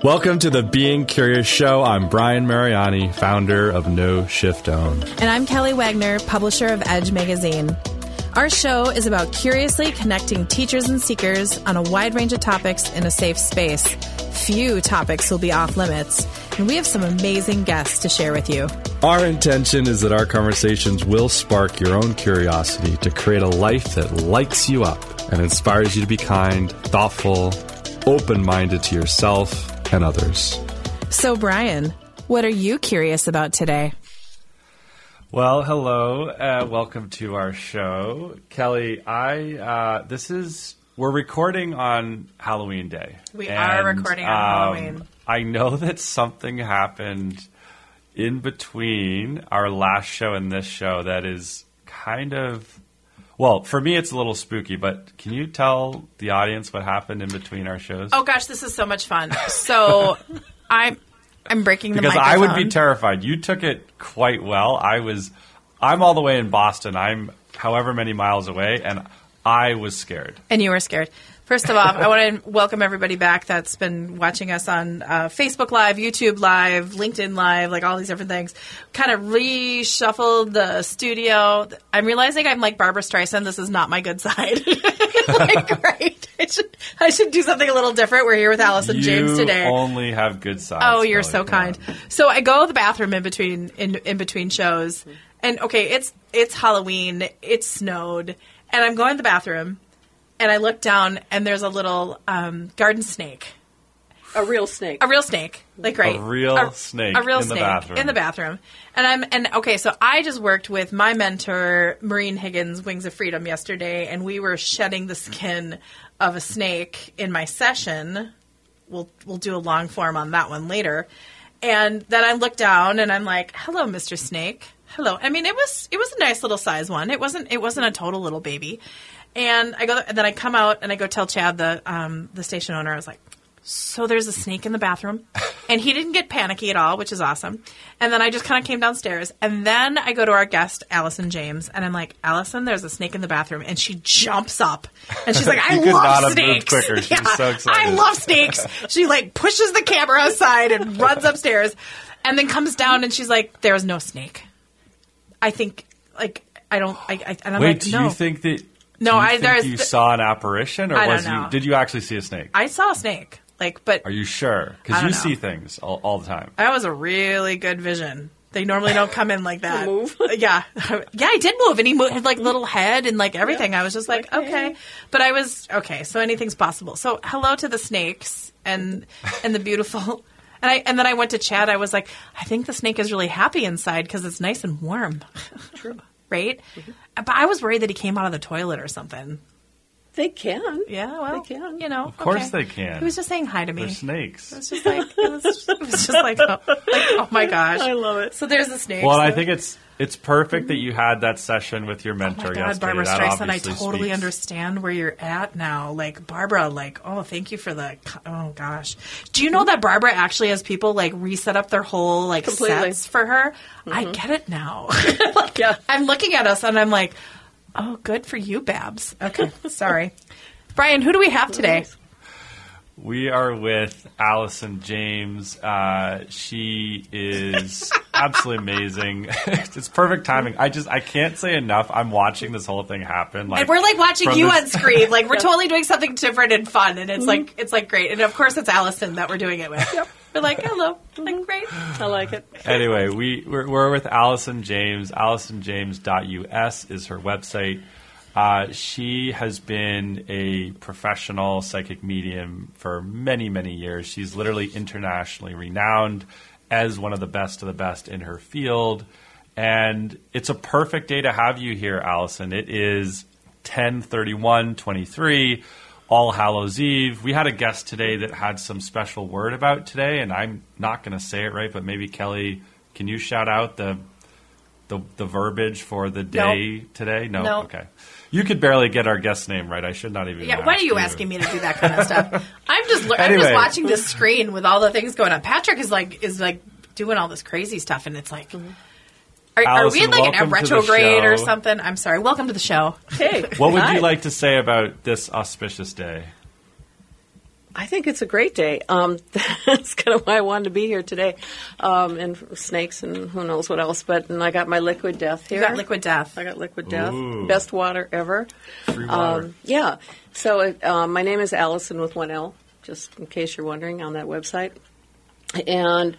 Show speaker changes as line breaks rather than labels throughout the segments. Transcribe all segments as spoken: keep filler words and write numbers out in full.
Welcome to the Being Curious Show. I'm Brian Mariani, founder of No Shift Own.
And I'm Kelly Wagner, publisher of Edge Magazine. Our show is about curiously connecting teachers and seekers on a wide range of topics in a safe space. Few topics will be off limits, and we have some amazing guests to share with you.
Our intention is that our conversations will spark your own curiosity to create a life that lights you up and inspires you to be kind, thoughtful, open-minded to yourself and others.
So, Brian, what are you curious about today?
Well, hello. Uh, welcome to our show. Kelly, I, uh, this is, we're recording on Halloween Day.
We
and,
are recording on
um,
Halloween.
I know that something happened in between our last show and this show that is kind of, well, for me it's a little spooky, but can you tell the audience what happened in between our shows?
Oh gosh, this is so much fun. So I'm I'm breaking the
because
microphone.
I would be terrified. You took it quite well. I was I'm all the way in Boston. I'm however many miles away, and I was scared.
And you were scared. First of all, I want to welcome everybody back that's been watching us on uh, Facebook Live, YouTube Live, LinkedIn Live, like all these different things. Kind of reshuffled the studio. I'm realizing I'm like Barbara Streisand. This is not my good side. Like, right? I should, I should do something a little different. We're here with Allison
you
James today.
You only have good sides.
Oh, you're
Kelly.
so kind. So I go to the bathroom in between in, in between shows, and okay, it's it's Halloween. It snowed, and I'm going to the bathroom. And I look down, and there's a little um, garden snake.
A real snake.
A real snake. Like, right.
A real
a,
snake
a real
in
snake
the bathroom.
in the bathroom. And I'm and okay, so I just worked with my mentor, Maureen Higgins, Wings of Freedom, yesterday, and we were shedding the skin of a snake in my session. We'll we'll do a long form on that one later. And then I look down, and I'm like, "Hello, Mister Snake. Hello." I mean, it was it was a nice little size one. It wasn't it wasn't a total little baby. And I go, and then I come out and I go tell Chad, the um, the station owner, I was like, so there's a snake in the bathroom. And he didn't get panicky at all, which is awesome. And then I just kind of came downstairs. And then I go to our guest, Allison James, and I'm like, Allison, there's a snake in the bathroom. And she jumps up. And she's like, I
you could
love
not have
snakes.
moved quicker. She's
yeah,
so excited.
I love snakes. She like pushes the camera aside and runs upstairs and then comes down and she's like, there's no snake. I think, like, I don't, I, I, and I'm
Wait,
like,
do
no.
you think that...
No,
Do you
I
think
there's
you
the,
saw an apparition, or
I
was
don't know.
you? Did you actually see a snake?
I saw a snake, like, but
Are you sure?
I
Because
don't
you
know.
see things all, all the time.
that was a really good vision. They normally don't come in like that.
Move.
Yeah, yeah, I did move, and he moved, had like little head and like everything. I was just like,
Okay.
okay, but I was okay. So anything's possible. So hello to the snakes and and the beautiful. And I and then I went to Chad. I was like, I think the snake is really happy inside because it's nice and warm.
True.
Right? But I was worried that he came out of the toilet or something.
They can.
Yeah, well,
They can.
you know.
Of course
okay.
they can.
He was just saying hi to me.
They're snakes.
It was just like it was, it was just like, oh, like oh my gosh,
I love it.
So there's the snakes.
Well, I think it's it's perfect that you had that session with your
oh
mentor
my God,
yesterday.
Barbara
That
Streisand, I
obviously
totally
speaks.
understand where you're at now. Like Barbara, like oh, thank you for the oh gosh. Do you know that Barbara actually has people like reset up their whole like
Completely.
sets for her? I get it now. Like,
Yeah.
I'm looking at us and I'm like, oh, good for you, Babs. Okay, sorry. Brian, who do we have today?
We are with Allison James. Uh, she is absolutely amazing. It's perfect timing. I just I can't say enough. I'm watching this whole thing happen. Like
And we're like watching
from
you
the-
on screen. Like we're totally doing something different and fun, and it's like it's like great. And of course, it's Allison that we're doing it with. Yep. We're like, hello, like great.
I like it.
Anyway, we we're, we're with Allison James. allison james dot U S is her website. Uh, she has been a professional psychic medium for many, many years. She's literally internationally renowned as one of the best of the best in her field. And it's a perfect day to have you here, Allison. It is ten thirty-one twenty-three, All Hallows Eve. We had a guest today that had some special word about today, and I'm not going to say it right, but maybe Kelly, can you shout out the the, the verbiage for the day
Nope.
today? No?
Nope.
Okay. You could barely get our guest name right. I should not even
Yeah,
ask
why are you asking me to do that kind of stuff? I'm just I'm
Anyway.
just watching this screen with all the things going on. Patrick is like is like doing all this crazy stuff, and it's like. Are, are we
Allison,
in like in a
welcome to the
retrograde or
show.
something? I'm sorry. Welcome to the show.
Hey.
What would
Hi.
you like to say about this auspicious day?
I think it's a great day. Um, that's kind of why I wanted to be here today, um, and snakes and who knows what else. But and I got my liquid death here.
You got liquid death.
I got liquid death.
Ooh.
Best water ever.
Free water.
Um, yeah. So it, um, my name is Allison with one L, just in case you're wondering, on that website. And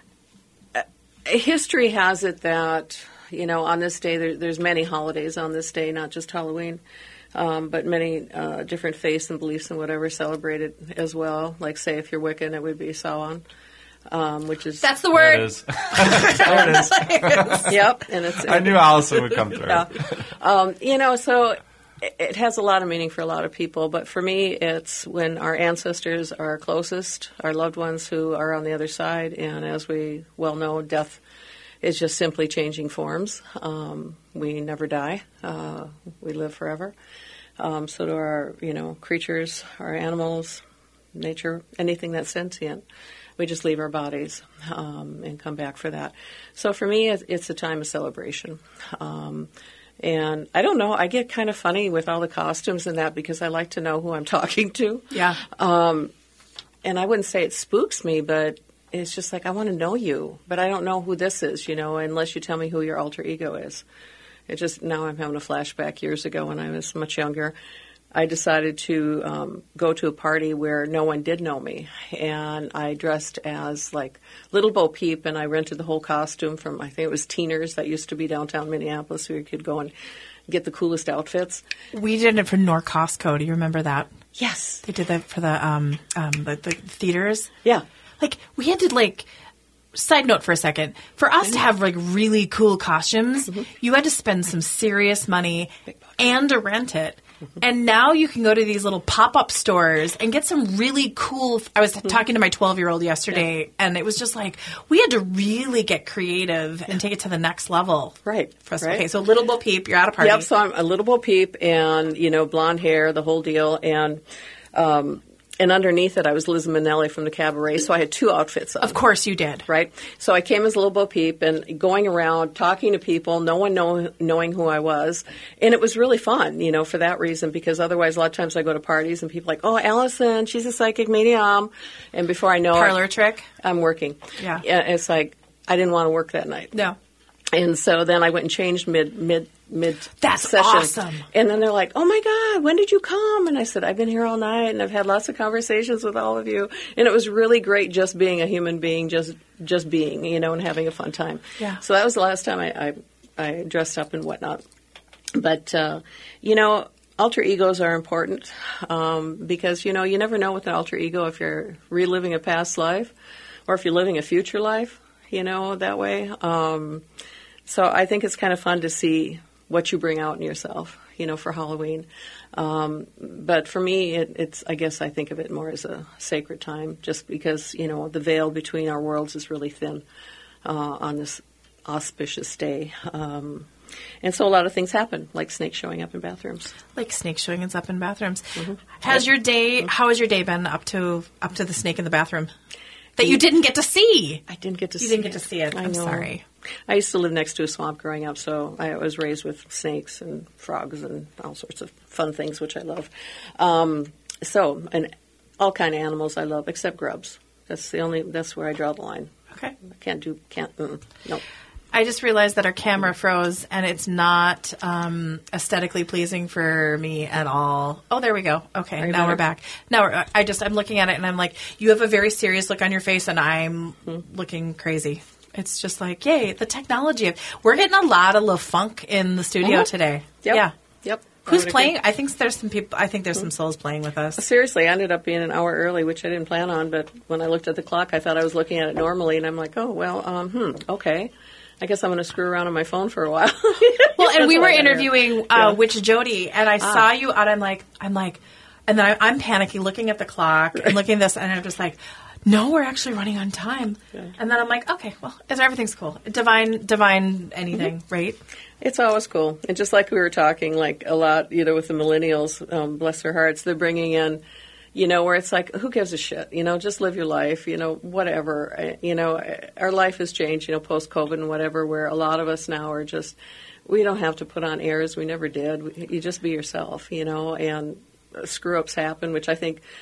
uh, history has it that, you know, on this day, there, there's many holidays on this day, not just Halloween, um, but many uh, different faiths and beliefs and whatever celebrated as well. Like, say, if you're Wiccan, it would be Samhain, um, which is...
That's the
There it
word.
is. There it is.
Yep. And it's,
I knew Allison would come through.
yeah. Um, you know, so it, it has a lot of meaning for a lot of people, but for me, it's when our ancestors are closest, our loved ones who are on the other side, and as we well know, death is just simply changing forms. Um, we never die. Uh, we live forever. Um, so do our, you know, creatures, our animals, nature, anything that's sentient. We just leave our bodies um, and come back for that. So for me, it's, it's a time of celebration. Um, and I don't know, I get kind of funny with all the costumes and that because I like to know who I'm talking to.
Yeah.
Um, and I wouldn't say it spooks me, but it's just like, I want to know you, but I don't know who this is, you know, unless you tell me who your alter ego is. It just, now I'm having a flashback years ago when I was much younger. I decided to um, go to a party where no one did know me, and I dressed as like Little Bo Peep, and I rented the whole costume from, I think it was Teeners that used to be downtown Minneapolis, where you could go and get the coolest outfits.
We did it for North Costco. Do you remember that?
Yes.
They did that for the um, um the, the theaters.
Yeah.
Like, we had to, like, side note for a second. For us to have, like, really cool costumes,
Mm-hmm.
you had to spend some serious money and to rent it. And now you can go to these little pop-up stores and get some really cool... I was talking to my twelve-year-old yesterday, yeah. and it was just like, we had to really get creative and take it to the next level.
Right.
For us.
right.
Okay, so Little Bo Peep, you're at a party.
Yep, so I'm a Little Bo Peep and, you know, blonde hair, the whole deal, and... Um, And underneath it, I was Liz Minnelli from the Cabaret, so I had two outfits on.
Of course you did.
Right? So I came as Little Bo Peep and going around, talking to people, no one know, knowing who I was. And it was really fun, you know, for that reason, because otherwise a lot of times I go to parties and people are like, oh, Allison, she's a psychic medium. And before I know
Parlor
it,
trick.
I'm working.
Yeah.
It's like, I didn't want to work that night.
No.
And so then I went and changed mid mid mid
That's
session.
awesome.
And then they're like, "Oh my God, when did you come?" And I said, "I've been here all night, and I've had lots of conversations with all of you." And it was really great just being a human being, just just being, you know, and having a fun time.
Yeah.
So that was the last time I I, I dressed up and whatnot. But uh, you know, alter egos are important um, because you know you never know with an alter ego if you're reliving a past life or if you're living a future life. You know, that way. Um, So I think it's kind of fun to see what you bring out in yourself, you know, for Halloween. Um, but for me, it, it's, I guess I think of it more as a sacred time just because, you know, the veil between our worlds is really thin uh, on this auspicious day. Um, and so a lot of things happen, like snakes showing up in bathrooms.
Like snakes showing up in bathrooms.
Mm-hmm.
Has your day, how has your day been up to up to the snake in the bathroom? That you didn't get to see.
I didn't get to
You
see
didn't
it.
get to see it.
I
I'm
know.
sorry.
I used to live next to a swamp growing up, so I was raised with snakes and frogs and all sorts of fun things, which I love. Um, so, and all kind of animals I love, except grubs. That's the only. That's where I draw the line.
Okay.
I can't do. Can't. Mm, no.
I just realized that our camera froze, and it's not um, aesthetically pleasing for me at all. Oh, there we go. Okay,
Are you
now
better?
we're back. Now we're, I just I'm looking at it, and I'm like, you have a very serious look on your face, and I'm looking crazy. It's just like, yay, the technology. of We're getting a lot of little funk in the studio
Mhm.
today.
Yep.
Yeah.
Yep. I
Who's
would
playing?
agree.
I think there's some people. I think there's some souls playing with us.
Seriously, I ended up being an hour early, which I didn't plan on. But when I looked at the clock, I thought I was looking at it normally, and I'm like, oh well, um, hmm, okay. I guess I'm going to screw around on my phone for a while.
Well, and
That's
we
what
were
I got here.
interviewing uh,
Yeah.
Witch Jody, and I saw you out. I'm like, I'm like, and then I, I'm panicking, looking at the clock and looking at this, and I'm just like, no, we're actually running on time.
Yeah.
And then I'm like, okay, well, it's, everything's cool. Divine, divine, anything,
Mm-hmm.
right?
It's always cool. And just like we were talking, like a lot, you know, with the millennials, um, bless their hearts, they're bringing in, you know, where it's like, who gives a shit? You know, just live your life, you know, whatever. Uh, You know, uh, our life has changed, you know, post-COVID and whatever, where a lot of us now are just, we don't have to put on airs. We never did. We, you just be yourself, you know, and screw-ups happen, which I think,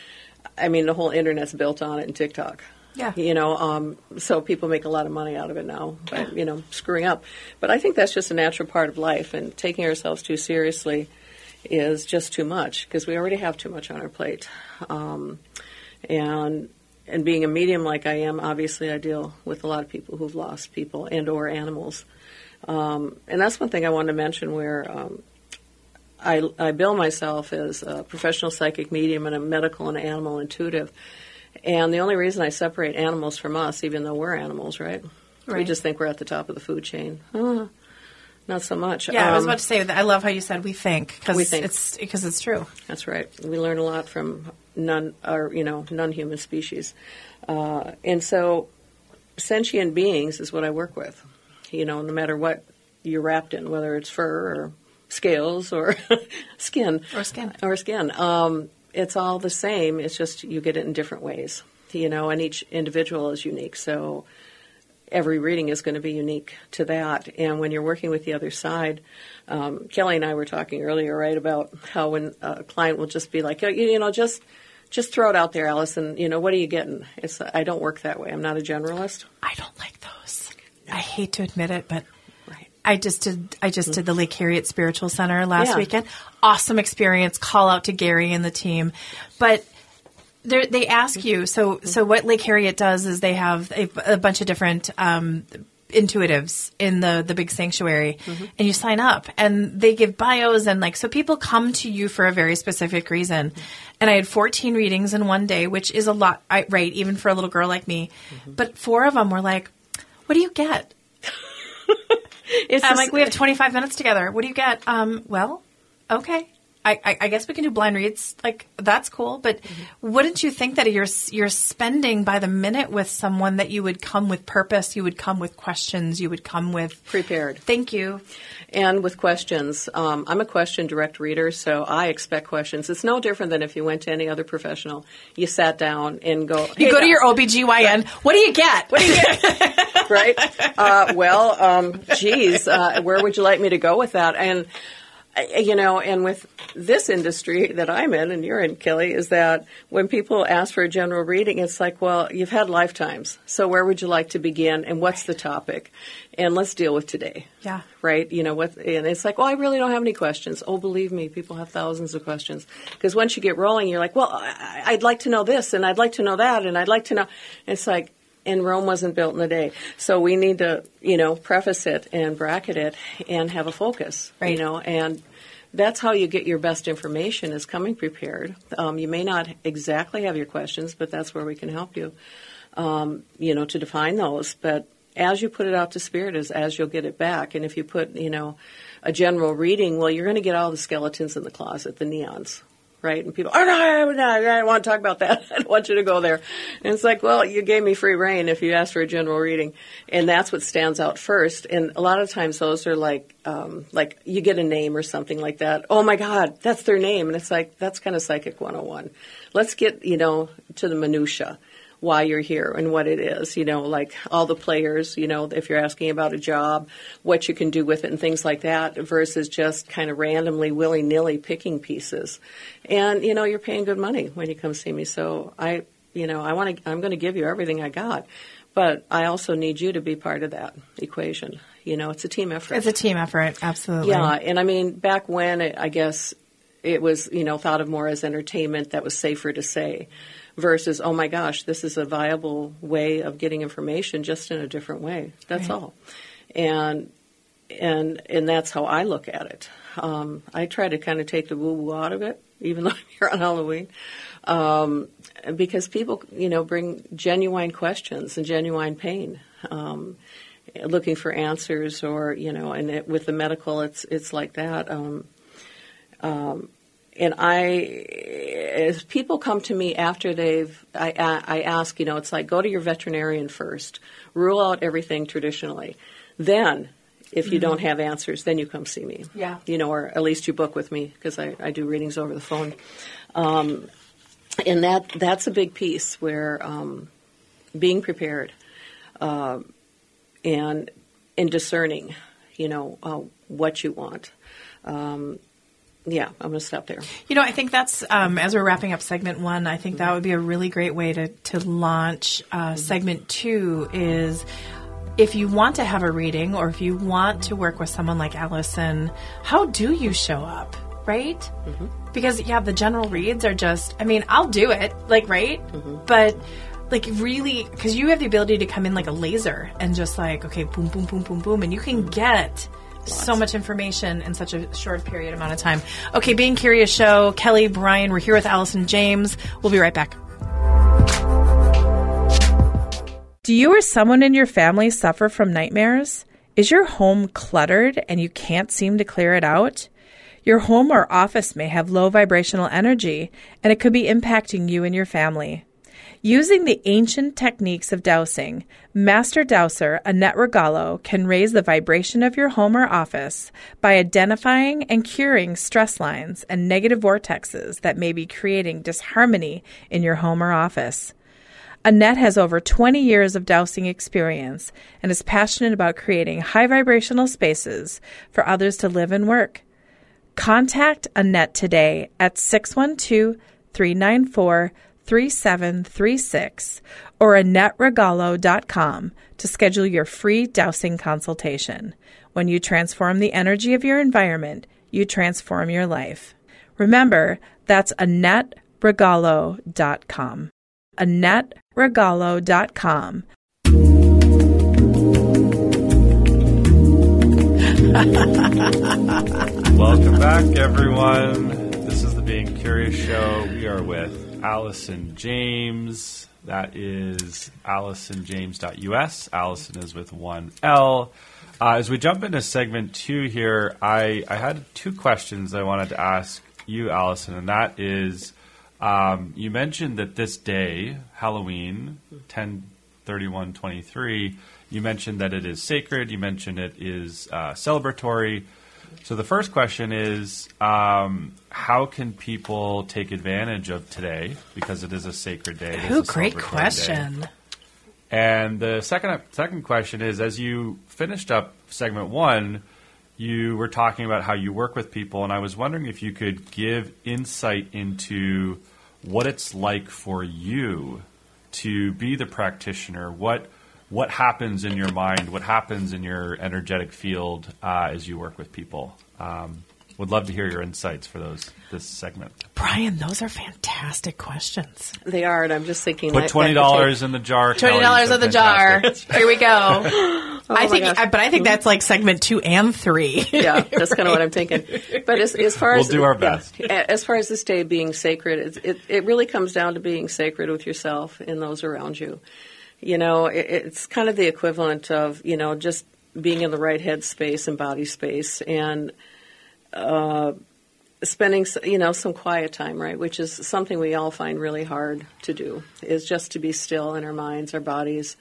I mean, the whole internet's built on it and TikTok.
Yeah.
You know, um, so people make a lot of money out of it now by, you know, screwing up. But I think that's just a natural part of life, and taking ourselves too seriously is just too much because we already have too much on our plate. Um, and and being a medium like I am, obviously I deal with a lot of people who've lost people and or animals. Um, and that's one thing I wanted to mention where um, I, I bill myself as a professional psychic medium and a medical and animal intuitive. And the only reason I separate animals from us, even though we're animals, right?
Right.
We just think we're at the top of the food chain. Oh, not so much.
Yeah, um, I was
Um,
about to say that. I love how you said we think because
We think.
it's because it's true.
That's right. We learn a lot from non, or you know, non-human species, uh, and so sentient beings is what I work with. You know, no matter what you're wrapped in, whether it's fur or scales or skin
Or skin.
or skin, um, it's all the same. It's just you get it in different ways. You know, and each individual is unique. So every reading is going to be unique to that. And when you're working with the other side, um, Kelly and I were talking earlier, right, about how when a client will just be like, you, you know, just just throw it out there, Allison. You know, what are you getting? It's I don't work that way. I'm not a generalist.
I don't like those. I hate to admit it, but
Right.
I just did. I just did the Lake Harriet Spiritual Center last
Yeah.
weekend. Awesome experience. Call out to Gary and the team, but they're- they ask you. So, so what Lake Harriet does is they have a, a bunch of different um, intuitives in the the big sanctuary, and you sign up, and they give bios, and like so people come to you for a very specific reason. And I had fourteen readings in one day, which is a lot, I, right? Even for a little girl like me, but four of them were like, "What do you get?"
It's
I'm
just-
like, we have twenty-five minutes together. What do you get? Um, well, okay. I, I, I guess we can do blind reads. Like, that's cool. But wouldn't you think that you're you're spending by the minute with someone that you would come with purpose, you would come with questions, you would come with
prepared.
Thank you.
And with questions, um, I'm a question direct reader, so I expect questions. It's no different than if you went to any other professional. You sat down and go,
You
hey,
go to
guys,
your O B G Y N. What do you get? What do you get?
right? Uh, well, um, geez, uh, where would you like me to go with that? And, uh, you know, and with this industry that I'm in and you're in, Kelly, is that when people ask for a general reading, it's like, well, you've had lifetimes. So where would you like to begin and what's the topic? And let's deal with today.
Yeah.
Right? You know, what, and it's like, well, I really don't have any questions. Oh, believe me, people have thousands of questions. Because once you get rolling, you're like, well, I, I'd like to know this and I'd like to know that and I'd like to know. It's like, and Rome wasn't built in a day. So we need to, you know, preface it and bracket it and have a focus,
Right.
you know, and that's how you get your best information is coming prepared. Um, you may not exactly have your questions, but that's where we can help you, um, you know, to define those. But as you put it out to spirit is as you'll get it back. And if you put, you know, a general reading, well, you're going to get all the skeletons in the closet, the neons. Right? And people, oh, no, no, I don't want to talk about that. I don't want you to go there. And it's like, well, you gave me free reign if you asked for a general reading. And that's what stands out first. And a lot of times those are like, um, like you get a name or something like that. Oh, my God, that's their name. And it's like, that's kind of Psychic one oh one. Let's get, you know, to the minutia. Why you're here and what it is, you know, like all the players, you know, if you're asking about a job, what you can do with it and things like that versus just kind of randomly, willy-nilly picking pieces. And, you know, you're paying good money when you come see me. So I, you know, I want to, I'm going to give you everything I got, but I also need you to be part of that equation. You know, it's a team effort.
It's a team effort. Absolutely.
Yeah. And I mean, back when it, I guess it was, you know, thought of more as entertainment that was safer to say. Versus, oh my gosh, this is a viable way of getting information, just in a different way. That's
Right.
all, and and and that's how I look at it. Um, I try to kind of take the woo woo out of it, even though I'm here on Halloween, um, because people, you know, bring genuine questions and genuine pain, um, looking for answers, or you know, and it, with the medical, it's it's like that. Um, um, And I, as people come to me after they've, I, I ask, you know, it's like go to your veterinarian first, rule out everything traditionally. Then, if you mm-hmm. don't have answers, then you come see me.
Yeah.
You know, or at least you book with me because I, I do readings over the phone. Um, and that that's a big piece where um, being prepared uh, and, and discerning, you know, uh, what you want. Um yeah, I'm going to stop there.
You know, I think that's, um, as we're wrapping up segment one, I think that would be a really great way to, to launch uh, segment two is if you want to have a reading or if you want to work with someone like Allison, how do you show up, right? Mm-hmm. Because, yeah, the general reads are just, I mean, I'll do it, like, right? Mm-hmm. But, like, really, because you have the ability to come in like a laser and just like, okay, boom, boom, boom, boom, boom, and you can get Lots. so much information in such a short period amount of time. Okay, Being Curious Show, Kelly, Brian, we're here with Allison James. We'll be right back. Do you or someone in your family suffer from nightmares? Is your home cluttered and you can't seem to clear it out? Your home or office may have low vibrational energy, and it could be impacting you and your family. Using the ancient techniques of dowsing, Master Dowser Annette Regalo can raise the vibration of your home or office by identifying and curing stress lines and negative vortexes that may be creating disharmony in your home or office. Annette has over twenty years of dowsing experience and is passionate about creating high vibrational spaces for others to live and work. Contact Annette today at six one two, three nine four, three seven three six or annette regalo dot com to schedule your free dowsing consultation. When you transform the energy of your environment, you transform your life. Remember, that's annette regalo dot com. annette regalo dot com.
Welcome back, everyone. This is the Being Curious Show. We are with Allison James. That is allison james dot u s. Allison is with one L. Uh, as we jump into segment two here, I, I had two questions I wanted to ask you, Allison, and that is, um, you mentioned that this day, Halloween, ten thirty-one twenty-three, you mentioned that it is sacred. You mentioned it is uh, celebratory. So the first question is, um, how can people take advantage of today? Because it is a sacred day.
Oh, great question.
Day. And the second second question is, as you finished up segment one, you were talking about how you work with people, and I was wondering if you could give insight into what it's like for you to be the practitioner. What what happens in your mind? What happens in your energetic field uh, as you work with people? Um, would love to hear your insights for those this segment.
Brian, those are fantastic questions.
They are, and I'm just thinking.
Put twenty dollars in the jar.
Twenty dollars in the jar. Here we go. oh I think, I, but I think that's like segment two and three.
Yeah, that's right? Kind of what I'm thinking. But as, as far
we'll
as
do our best.
Yeah, as far as this day being sacred, it, it it really comes down to being sacred with yourself and those around you. You know, it, it's kind of the equivalent of, you know, just being in the right head space and body space and uh, spending, you know, some quiet time, right, which is something we all find really hard to do, is just to be still in our minds, our bodies,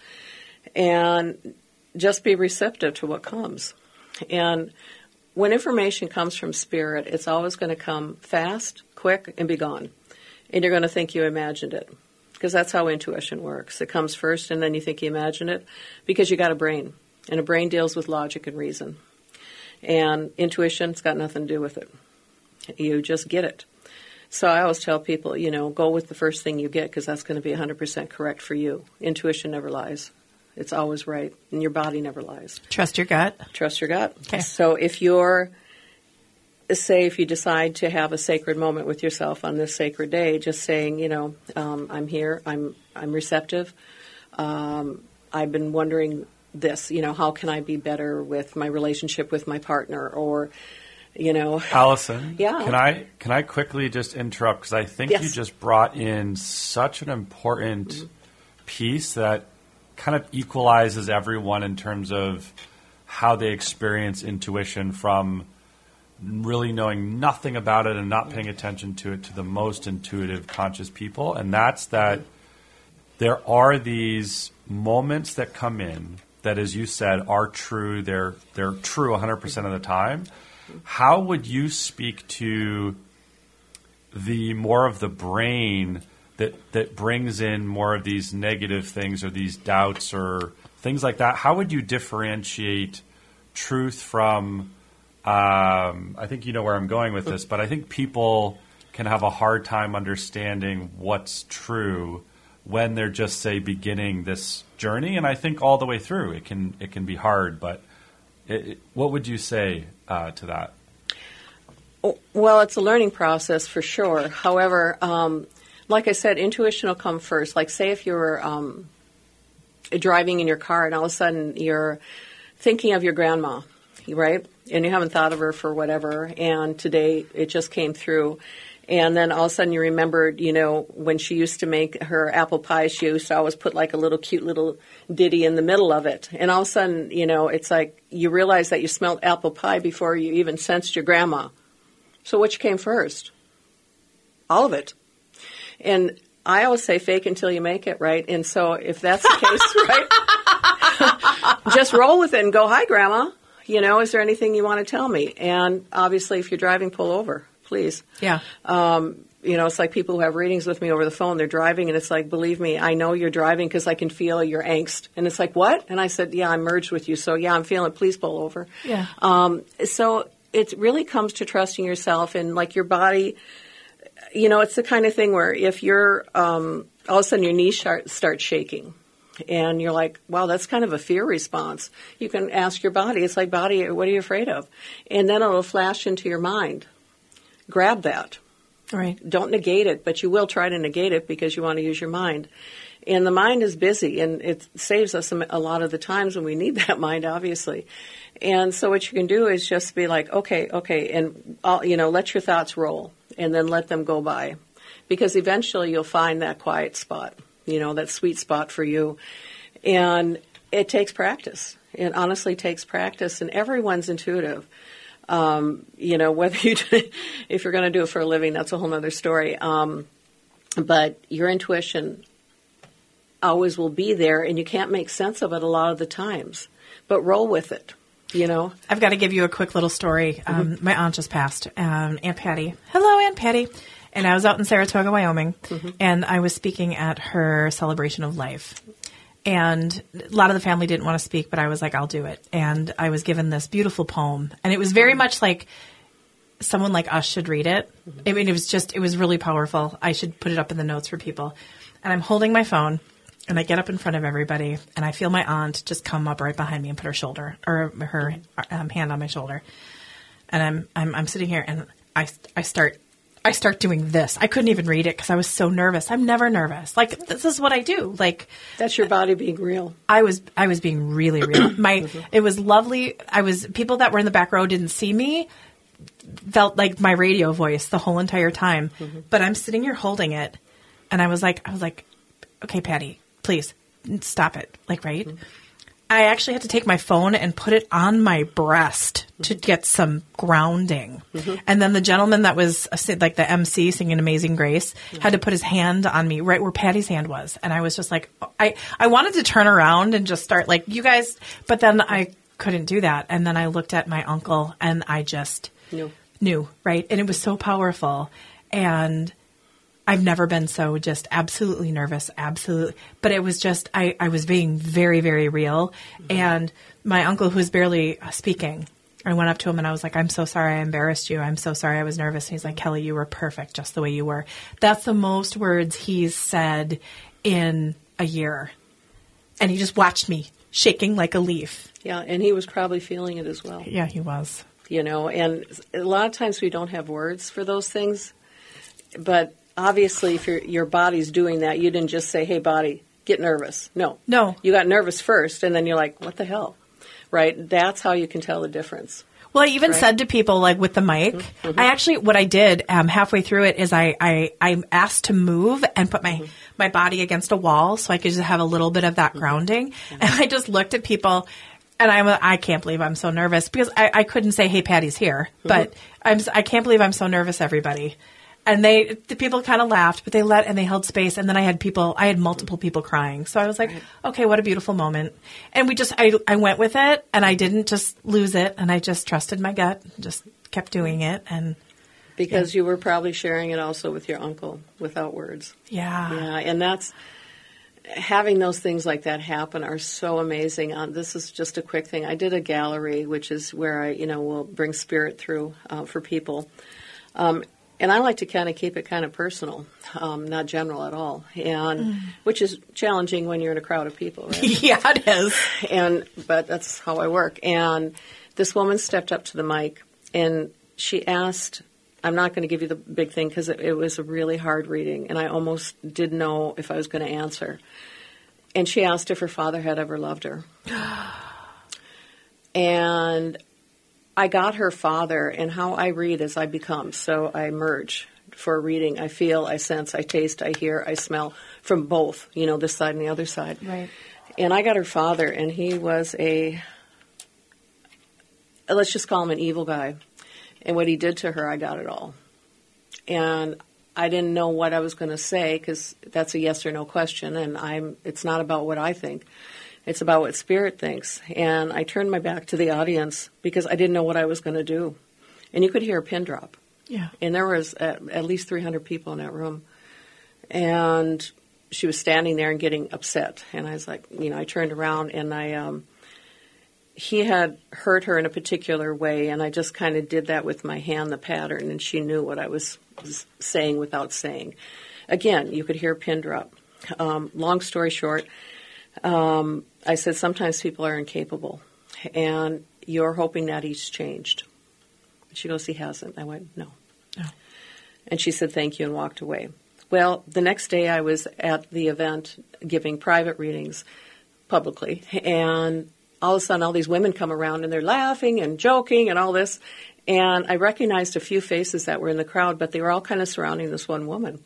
and just be receptive to what comes. And when information comes from spirit, it's always going to come fast, quick, and be gone. And you're going to think you imagined it. Because that's how intuition works. It comes first, and then you think you imagine it, because you got a brain, and a brain deals with logic and reason. And intuition's got nothing to do with it. You just get it. So I always tell people, you know, go with the first thing you get, because that's going to be one hundred percent correct for you. Intuition never lies. It's always right, and your body never lies.
Trust your gut.
Trust your gut.
Okay.
So if you're say if you decide to have a sacred moment with yourself on this sacred day, just saying, you know, um, I'm here, I'm I'm receptive. Um, I've been wondering this, you know, how can I be better with my relationship with my partner, or, you know,
Allison.
Yeah.
Can I can I quickly just interrupt, because I think
yes.
you just brought in such an important mm-hmm. piece that kind of equalizes everyone in terms of how they experience intuition, from really knowing nothing about it and not paying attention to it to the most intuitive, conscious people. And that's that there are these moments that come in that, as you said, are true. They're they're true one hundred percent of the time. How would you speak to the more of the brain that, that brings in more of these negative things or these doubts or things like that? How would you differentiate truth from um, I think you know where I'm going with this, but I think people can have a hard time understanding what's true when they're just, say, beginning this journey. And I think all the way through it can it can be hard. But it, it, what would you say uh, to that?
Well, it's a learning process for sure. However, um, like I said, intuition will come first. Like, say if you were um, driving in your car and all of a sudden you're thinking of your grandma, right? And you haven't thought of her for whatever, and today it just came through. And then all of a sudden you remembered, you know, when she used to make her apple pie, she used to always put like a little cute little ditty in the middle of it. And all of a sudden, you know, it's like you realize that you smelled apple pie before you even sensed your grandma. So which came first? All of it. And I always say fake until you make it, right? And so if that's the case, right, just roll with it and go, hi, Grandma. You know, is there anything you want to tell me? And obviously if you're driving, pull over, please.
Yeah.
Um, you know, it's like people who have readings with me over the phone. They're driving, and it's like, believe me, I know you're driving because I can feel your angst. And it's like, what? And I said, yeah, I'm merged with you. So, yeah, I'm feeling it. Please pull over.
Yeah.
Um, so it really comes to trusting yourself and, like, your body. You know, it's the kind of thing where if you're um, all of a sudden your knees start, start shaking. And you're like, wow, that's kind of a fear response. You can ask your body. It's like, body, what are you afraid of? And then it'll flash into your mind. Grab that.
Right.
Don't negate it, but you will try to negate it because you want to use your mind. And the mind is busy, and it saves us a lot of the times when we need that mind, obviously. And so what you can do is just be like, okay, okay, and, I'll, you know, let your thoughts roll, and then let them go by. Because eventually you'll find that quiet spot, you know, that sweet spot for you. And it takes practice. It honestly takes practice, and everyone's intuitive. Um, you know, whether you, do, if you're going to do it for a living, that's a whole other story. Um, but your intuition always will be there, and you can't make sense of it a lot of the times. But roll with it, you know.
I've got to give you a quick little story. Um, mm-hmm. My aunt just passed, um, Aunt Patty. Hello, Aunt Patty. And I was out in Saratoga, Wyoming, mm-hmm. and I was speaking at her celebration of life. And a lot of the family didn't want to speak, but I was like, I'll do it. And I was given this beautiful poem. And it was very much like someone like us should read it. Mm-hmm. I mean, it was just, it was really powerful. I should put it up in the notes for people. And I'm holding my phone, and I get up in front of everybody, and I feel my aunt just come up right behind me and put her shoulder, or her um, hand on my shoulder. And I'm, I'm, I'm sitting here, and I, I start I start doing this. I couldn't even read it because I was so nervous. I'm never nervous. Like, this is what I do. Like,
that's your body being real.
I was, I was being really real. My, mm-hmm. It was lovely. I was, people that were in the back row didn't see me, felt like my radio voice the whole entire time. Mm-hmm. But I'm sitting here holding it, and I was like, I was like, okay, Patty, please stop it. Like, right? Mm-hmm. I actually had to take my phone and put it on my breast to get some grounding. Mm-hmm. And then the gentleman that was, like the M C singing Amazing Grace, mm-hmm. had to put his hand on me right where Patty's hand was. And I was just like, I, I wanted to turn around and just start like, you guys, but then I couldn't do that. And then I looked at my uncle, and I just
knew,
knew right? And it was so powerful. And I've never been so just absolutely nervous, absolutely. But it was just, I, I was being very, very real. Mm-hmm. And my uncle, who was barely speaking, I went up to him and I was like, I'm so sorry I embarrassed you. I'm so sorry I was nervous. And he's like, Kelly, you were perfect just the way you were. That's the most words he's said in a year. And he just watched me shaking like a leaf.
Yeah, and he was probably feeling it as well.
Yeah, he was.
You know, and a lot of times we don't have words for those things. But obviously, if your your body's doing that, you didn't just say, hey, body, get nervous. No.
No.
You got nervous first, and then you're like, what the hell? Right? That's how you can tell the difference.
Well, I even
right?
said to people, like, with the mic, mm-hmm. I actually, what I did um, halfway through it is I, I, I asked to move and put my, mm-hmm. my body against a wall so I could just have a little bit of that mm-hmm. grounding. Mm-hmm. And I just looked at people, and I'm, I can't believe I'm so nervous because I, I couldn't say, hey, Patty's here. Mm-hmm. But I'm, I can't believe I'm so nervous, everybody. And they, the people kind of laughed, but they let, and they held space. And then I had people, I had multiple people crying. So I was like, right. okay, what a beautiful moment. And we just, I, I went with it, and I didn't just lose it. And I just trusted my gut, just kept doing it. And
because
yeah.
you were probably sharing it also with your uncle without words.
Yeah.
Yeah. And that's, having those things like that happen are so amazing. Um, this is just a quick thing. I did a gallery, which is where I, you know, will bring spirit through uh, for people. Um, and I like to kind of keep it kind of personal, um, not general at all, and mm. which is challenging when you're in a crowd of people, right?
Yeah, it is.
And but that's how I work. And this woman stepped up to the mic, and she asked, I'm not going to give you the big thing because it, it was a really hard reading, and I almost didn't know if I was going to answer. And she asked if her father had ever loved her. And I got her father, and how I read is I become. So I merge for a reading. I feel, I sense, I taste, I hear, I smell from both, you know, this side and the other side.
Right.
And I got her father, and he was a, let's just call him an evil guy. And what he did to her, I got it all. And I didn't know what I was going to say because that's a yes or no question. And I'm. It's not about what I think. It's about what Spirit thinks. And I turned my back to the audience because I didn't know what I was going to do. And you could hear a pin drop.
Yeah.
And there was at, at least three hundred people in that room. And she was standing there and getting upset. And I was like, you know, I turned around and I... Um, He had hurt her in a particular way, and I just kind of did that with my hand, the pattern, and she knew what I was, was saying without saying. Again, you could hear a pin drop. Um, long story short, um, I said sometimes people are incapable, and you're hoping that he's changed. She goes, he hasn't. I went, no. no. And she said, thank you, and walked away. Well, the next day I was at the event giving private readings publicly, and all of a sudden, all these women come around, and they're laughing and joking and all this. And I recognized a few faces that were in the crowd, but they were all kind of surrounding this one woman.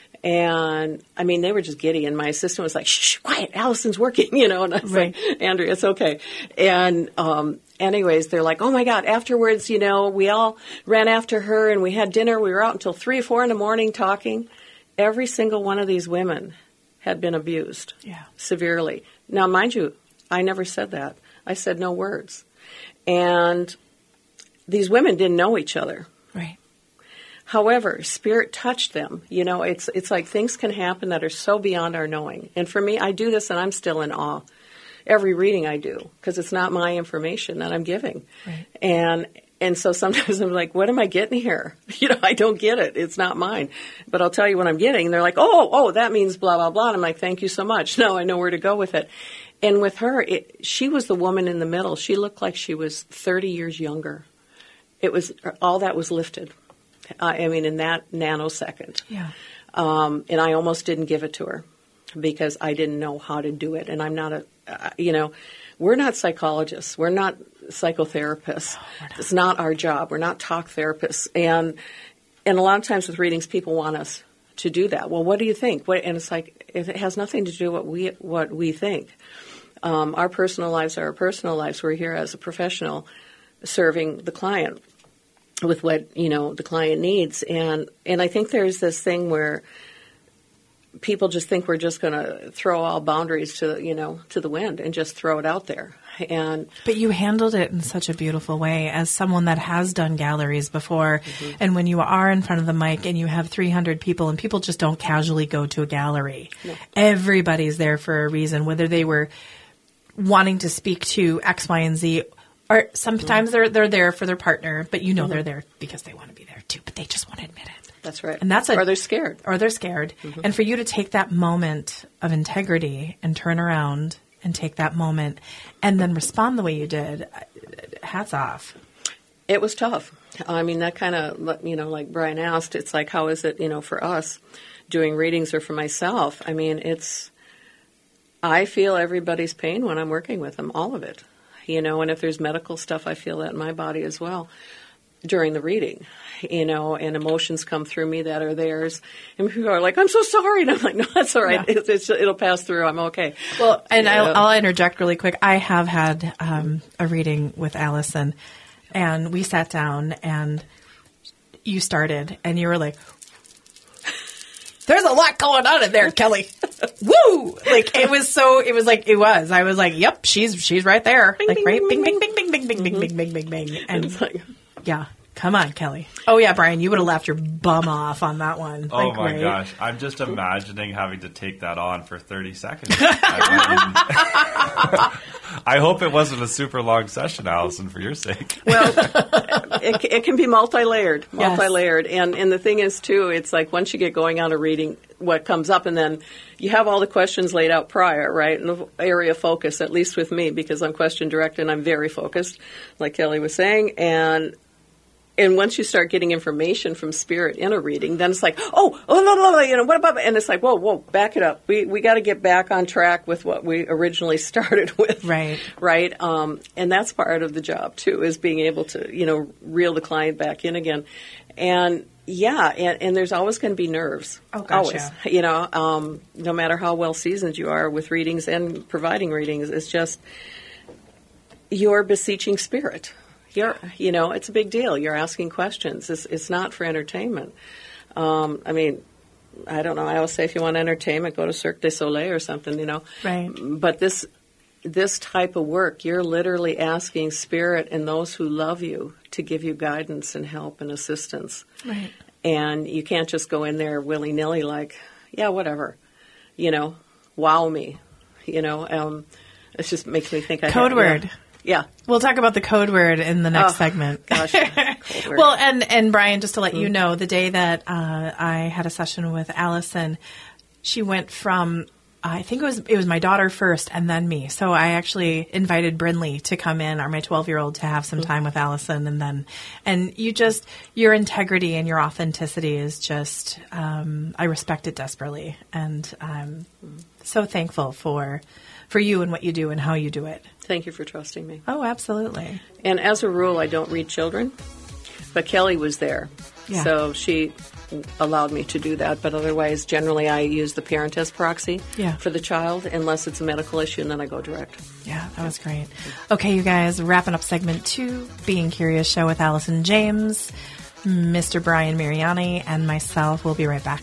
And, I mean, they were just giddy. And my assistant was like, shh, quiet, Allison's working, you know. And I was right. like, Andrea, it's okay. And um, anyways, they're like, oh, my God, afterwards, you know, we all ran after her, and we had dinner. We were out until three or four in the morning talking. Every single one of these women had been abused
yeah.
severely. Now, mind you, I never said that. I said no words. And these women didn't know each other.
Right.
However, Spirit touched them. You know, it's it's like things can happen that are so beyond our knowing. And for me, I do this and I'm still in awe. Every reading I do, because it's not my information that I'm giving.
Right.
And and so sometimes I'm like, what am I getting here? You know, I don't get it. It's not mine. But I'll tell you what I'm getting. And they're like, oh, oh, that means blah, blah, blah. And I'm like, thank you so much. Now I know where to go with it. And with her, it, she was the woman in the middle. She looked like she was thirty years younger. It was all that was lifted. Uh, I mean, in that nanosecond.
Yeah.
Um, and I almost didn't give it to her because I didn't know how to do it. And I'm not a, uh, you know, we're not psychologists. We're not psychotherapists.
No, we're not.
It's not our job. We're not talk therapists. And and a lot of times with readings, people want us to do that. Well, what do you think? What, and it's like it has nothing to do with what we what we think. Um, our personal lives are our personal lives. We're here as a professional serving the client with what, you know, the client needs. And and I think there's this thing where people just think we're just going to throw all boundaries to, you know, to the wind and just throw it out there. And
But you handled it in such a beautiful way as someone that has done galleries before. Mm-hmm. And when you are in front of the mic and you have three hundred people, and people just don't casually go to a gallery. No. Everybody's there for a reason, whether they were wanting to speak to X, Y, and Z, or sometimes mm-hmm. they're they're there for their partner, but you know mm-hmm. they're there because they want to be there too, but they just want to admit it.
That's right.
And that's a,
or they're scared.
Or they're scared. Mm-hmm. And for you to take that moment of integrity and turn around and take that moment and then respond the way you did, hats off.
It was tough. I mean, that kind of, you know, like Brian asked, it's like, how is it, you know, for us doing readings or for myself? I mean, it's, I feel everybody's pain when I'm working with them, all of it. You know, and if there's medical stuff, I feel that in my body as well during the reading, you know, and emotions come through me that are theirs. And people are like, I'm so sorry. And I'm like, no, that's all right. Yeah. It's, it's, it'll pass through. I'm okay.
Well, and yeah. I'll, I'll interject really quick. I have had um, a reading with Allison, and we sat down, and you started, and you were like, there's a lot going on in there, Kelly. Woo! Like, it was so, it was like, it was. I was like, yep, she's she's right there.
Bing,
like,
bing,
right?
Bing,
Bing,
bing,
bing, bing, bing, bing, bing,
mm-hmm.
bing, bing, bing, bing. And
it's like,
yeah, Come on, Kelly. Oh, yeah, Brian, you would have laughed your bum off on that one.
Oh,
like,
my
right?
gosh. I'm just imagining having to take that on for thirty seconds. I, mean, I hope it wasn't a super long session, Allison, for your sake.
Well, it, it can be multi-layered,
Yes.
multi-layered. And, and the thing is, too, it's like once you get going on a reading, what comes up, and then you have all the questions laid out prior, right? And the area of focus, at least with me, because I'm question directed and I'm very focused, like Kelly was saying. And And once you start getting information from Spirit in a reading, then it's like, oh, oh, no, no, no, you know, what about? And it's like, whoa, whoa, back it up. We we got to get back on track with what we originally started with,
Right?
Right. Um, and that's part of the job too, is being able to, you know, reel the client back in again. And yeah, and, and there's always going to be nerves.
Oh, gotcha.
Always, you know, um, no matter how well seasoned you are with readings and providing readings, it's just you're beseeching Spirit. You're, you know, it's a big deal. You're asking questions. It's, it's not for entertainment. Um, I mean, I don't know. I always say if you want entertainment, go to Cirque du Soleil or something, you know.
Right.
But this this type of work, you're literally asking Spirit and those who love you to give you guidance and help and assistance.
Right.
And you can't just go in there willy-nilly like, yeah, whatever, you know, wow me, you know. Um, it just makes me think I
Code
have,
word.
Yeah. Yeah.
We'll talk about the code word in the next
Oh,
segment.
Gosh, cold word.
Well, and, and Brian, just to let you know, the day that uh, I had a session with Allison, she went from, I think it was it was my daughter first and then me. So I actually invited Brinley to come in, or my twelve-year-old, to have some time with Allison. And then, and you just, your integrity and your authenticity is just, um, I respect it desperately. And I'm so thankful for for you and what you do and how you do it.
Thank you for trusting me.
Oh, absolutely.
And as a rule, I don't read children, but Kelly was there.
Yeah.
So she allowed me to do that. But otherwise, generally, I use the parent as proxy
Yeah.
for the child, unless it's a medical issue, and then I go direct.
Yeah, that was great. Okay, you guys, wrapping up segment two, Being Curious Show with Allison James, Mister Brian Mariani, and myself. We'll be right back.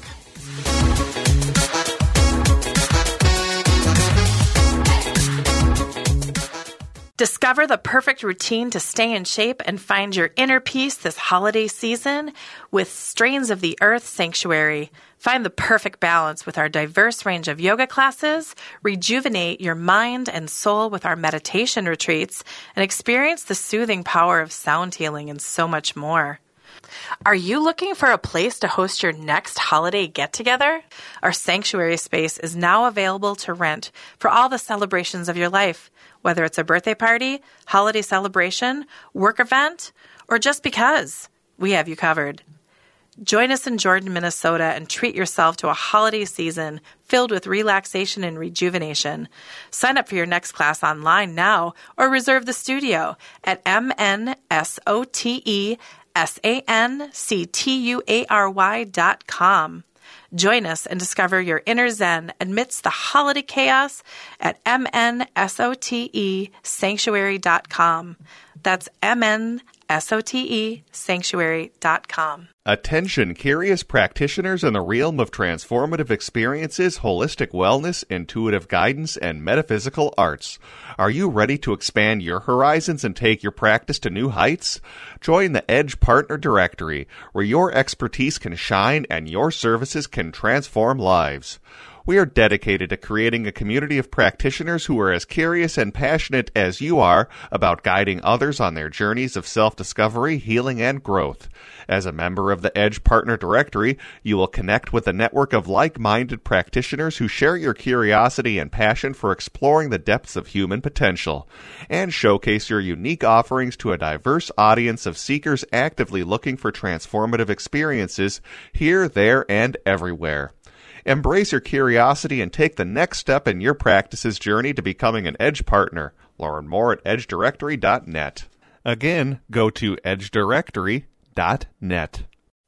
Discover the perfect routine to stay in shape and find your inner peace this holiday season with Strains of the Earth Sanctuary. Find the perfect balance with our diverse range of yoga classes, rejuvenate your mind and soul with our meditation retreats, and experience the soothing power of sound healing and so much more. Are you looking for a place to host your next holiday get-together? Our sanctuary space is now available to rent for all the celebrations of your life. Whether it's a birthday party, holiday celebration, work event, or just because, we have you covered. Join us in Jordan, Minnesota, and treat yourself to a holiday season filled with relaxation and rejuvenation. Sign up for your next class online now or reserve the studio at M N S O T E S A N C T U A R Y dot com. Join us and discover your inner zen amidst the holiday chaos at M N S O T E sanctuary dot com. That's M N S O T E sanctuary dot com.
Attention, curious practitioners in the realm of transformative experiences, holistic wellness, intuitive guidance, and metaphysical arts. Are you ready to expand your horizons and take your practice to new heights? Join the Edge Partner Directory, where your expertise can shine and your services can transform lives. We are dedicated to creating a community of practitioners who are as curious and passionate as you are about guiding others on their journeys of self-discovery, healing, and growth. As a member of the Edge Partner Directory, you will connect with a network of like-minded practitioners who share your curiosity and passion for exploring the depths of human potential, and showcase your unique offerings to a diverse audience of seekers actively looking for transformative experiences here, there, and everywhere. Embrace your curiosity and take the next step in your practice's journey to becoming an Edge partner. Learn more at edge directory dot net. Again, go to edge directory dot net.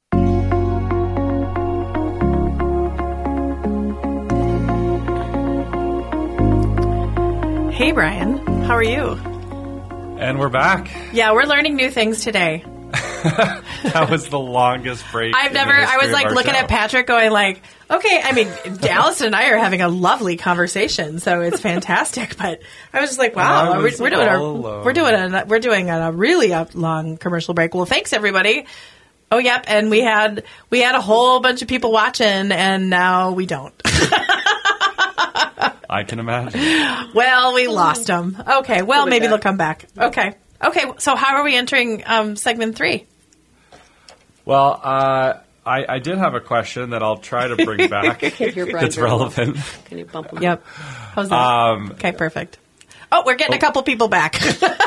Hey, Brian. How are you?
And we're back.
Yeah, we're learning new things today.
That was the longest break.
I've
in
never,
the
I
history
was
of
like
our
looking
show.
at Patrick going like, Okay, I mean, Allison and I are having a lovely conversation, so it's fantastic. But I was just like, wow,
I
we're,
was
we're doing
all
a
alone.
we're doing a we're doing a really a long commercial break. Well, thanks everybody. Oh, yep, and we had we had a whole bunch of people watching, and now we don't.
I can imagine.
Well, we lost them. Okay, well,
They'll be
maybe
back.
they'll come back. Okay, okay. So how are we entering um, segment three?
Well, uh, I, I did have a question that I'll try to bring back.
Can't hear Brian
That's
very well.
relevant.
Can you bump him?
Yep. How's that?
Um,
okay, perfect. Oh, we're getting a couple people back.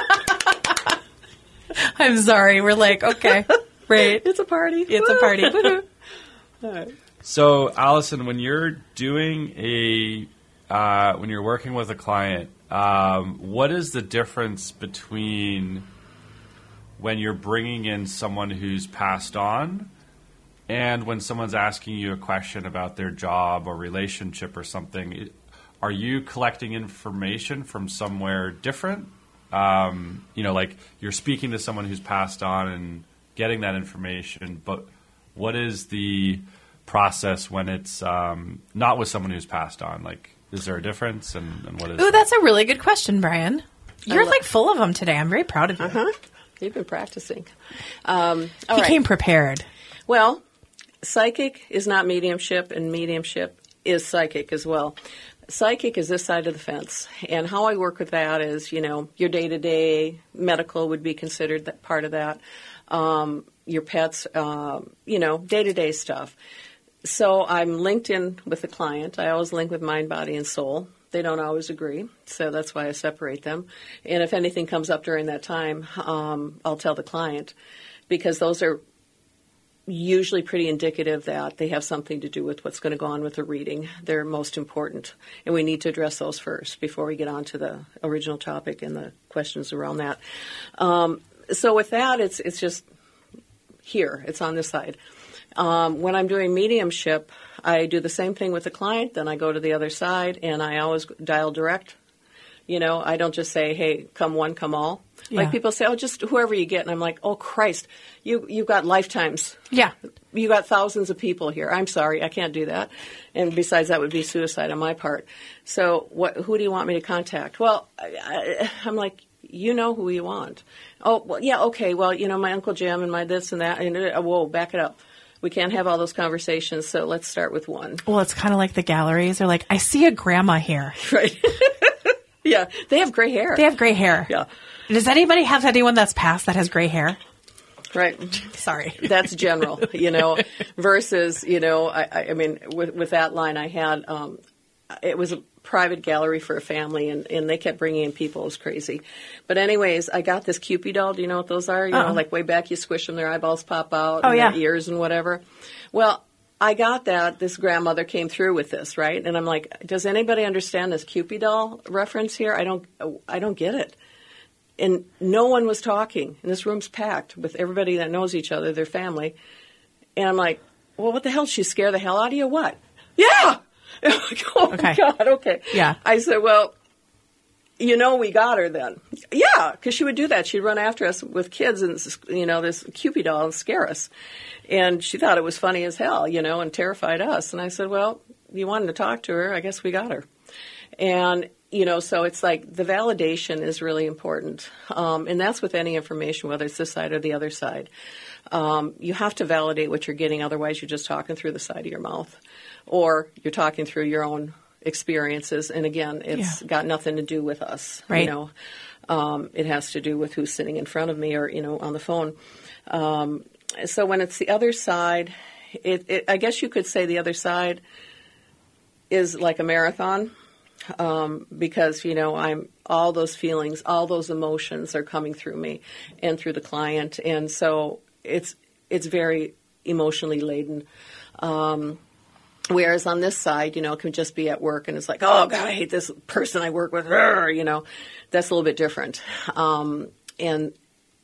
I'm sorry. We're like, okay, right.
It's a party.
It's a party. Woohoo.
All right.
So, Allison, when you're doing a uh, when you're working with a client, um, what is the difference between when you're bringing in someone who's passed on and when someone's asking you a question about their job or relationship or something? Are you collecting information from somewhere different? Um, you know, like you're speaking to someone who's passed on and getting that information, but what is the process when it's um, not with someone who's passed on? Like, is there a difference, and, and what is?
Ooh,
that?
that's a really good question, Brian. You're
lo-
like full of them today. I'm very proud of you.
Uh-huh. You've been practicing. Um, all
He
right.
came prepared.
Well, psychic is not mediumship, and mediumship is psychic as well. Psychic is this side of the fence, and how I work with that is, you know, your day-to-day medical would be considered that part of that. Um, your pets, um, you know, day-to-day stuff. So I'm linked in with the client. I always link with mind, body, and soul. They don't always agree, so that's why I separate them. And if anything comes up during that time, um, I'll tell the client, because those are usually pretty indicative that they have something to do with what's going to go on with the reading. They're most important, and we need to address those first before we get on to the original topic and the questions around that. Um, so with that, it's it's just here. It's on this side. Um, when I'm doing mediumship, I do the same thing with the client. Then I go to the other side, and I always dial direct. You know, I don't just say, hey, come one, come all.
Yeah.
Like people say, oh, just whoever you get. And I'm like, oh, Christ, you, you've got lifetimes.
Yeah.
You got thousands of people here. I'm sorry, I can't do that. And besides, that would be suicide on my part. So what? Who do you want me to contact? Well, I, I, I'm like, you know who you want. Oh, well, yeah, okay. Well, you know, my Uncle Jim and my this and that. And uh, whoa, back it up. We can't have all those conversations, so let's start with one.
Well, it's kind of like the galleries. They're like, I see a grandma here.
Right. Yeah, they have gray hair.
They have gray hair.
Yeah.
Does anybody have anyone that's passed that has gray hair?
Right.
Sorry.
That's general, you know, versus, you know, I, I mean, with, with that line I had, um, it was a private gallery for a family, and, and they kept bringing in people. It was crazy. But anyways, I got this Cupid doll. Do you know what those are? You
Uh-uh.
know, like way back you squish them, their eyeballs pop out,
Oh,
and
yeah.
their ears and whatever. Well, I got that. This grandmother came through with this, right? And I'm like, does anybody understand this Cupid doll reference here? I don't, I don't get it. And no one was talking. And this room's packed with everybody that knows each other, their family. And I'm like, well, what the hell? Did she scare the hell out of you? What? Yeah. Oh,
Okay.
God, okay.
Yeah.
I said, well, you know we got her then. Yeah, because she would do that. She'd run after us with kids and, you know, this Cupid doll and scare us. And she thought it was funny as hell, you know, and terrified us. And I said, well, you wanted to talk to her. I guess we got her. And, you know, so it's like the validation is really important. Um, and that's with any information, whether it's this side or the other side. Um, you have to validate what you're getting. Otherwise, you're just talking through the side of your mouth. Or you're talking through your own experiences. And again, it's
Yeah.
got nothing to do with us.
Right.
You know, um, it has to do with who's sitting in front of me or, you know, on the phone. Um, so when it's the other side, it, it, I guess you could say the other side is like a marathon. Um, because, you know, I'm all those feelings, all those emotions are coming through me and through the client. And so it's it's very emotionally laden. Um, whereas on this side, you know, it can just be at work and it's like, oh, God, I hate this person I work with. Rrr, you know, that's a little bit different. Um, and